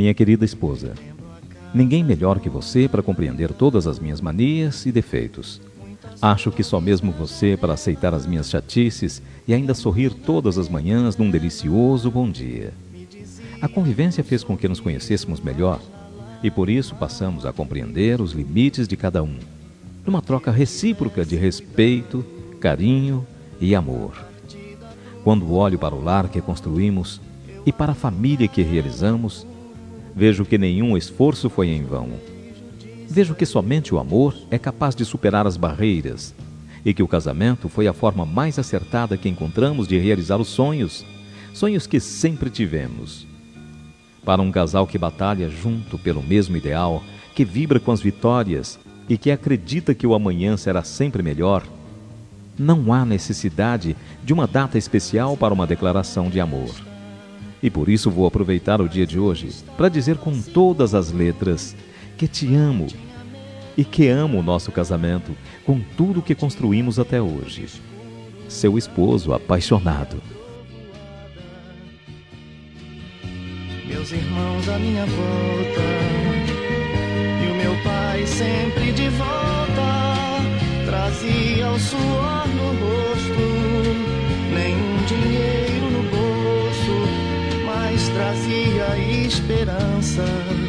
Minha querida esposa, ninguém melhor que você para compreender todas as minhas manias e defeitos. Acho que só mesmo você para aceitar as minhas chatices e ainda sorrir todas as manhãs num delicioso bom dia. A convivência fez com que nos conhecêssemos melhor e por isso passamos a compreender os limites de cada um, numa troca recíproca de respeito, carinho e amor. Quando olho para o lar que construímos e para a família que realizamos, vejo que nenhum esforço foi em vão. Vejo que somente o amor é capaz de superar as barreiras e que o casamento foi a forma mais acertada que encontramos de realizar os sonhos que sempre tivemos. Para um casal que batalha junto pelo mesmo ideal, que vibra com as vitórias e que acredita que o amanhã será sempre melhor, não há necessidade de uma data especial para uma declaração de amor. E por isso vou aproveitar o dia de hoje para dizer com todas as letras que te amo e que amo o nosso casamento com tudo que construímos até hoje. Seu esposo apaixonado. Meus irmãos à minha volta e o meu pai sempre de volta, trazia o suor no rosto, nenhum dinheiro no bolso, mas trazia esperança.